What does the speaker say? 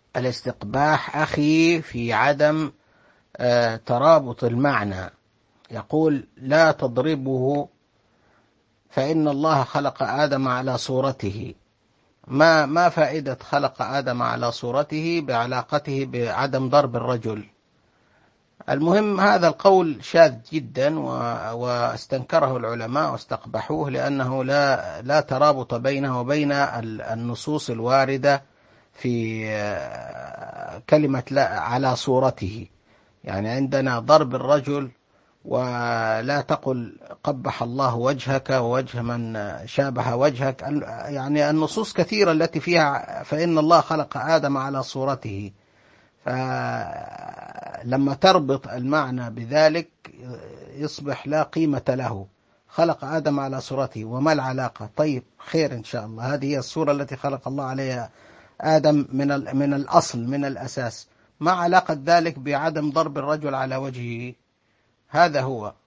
الاستقباح أخي في عدم ترابط المعنى. يقول لا تضربه فإن الله خلق آدم على صورته. ما فائدة خلق آدم على صورته بعلاقته بعدم ضرب الرجل؟ المهم هذا القول شاذ جدا، واستنكره العلماء واستقبحوه، لأنه لا ترابط بينه وبين النصوص الواردة في كلمة لا على صورته. يعني عندنا ضرب الرجل، ولا تقل قبح الله وجهك ووجه من شابه وجهك. يعني النصوص كثيرة التي فيها فإن الله خلق آدم على صورته، فلما تربط المعنى بذلك يصبح لا قيمة له. خلق آدم على صورته، وما العلاقة؟ طيب خير إن شاء الله، هذه هي الصورة التي خلق الله عليها آدم من الأصل، من الأساس. ما علاقة ذلك بعدم ضرب الرجل على وجهه؟ هذا هو.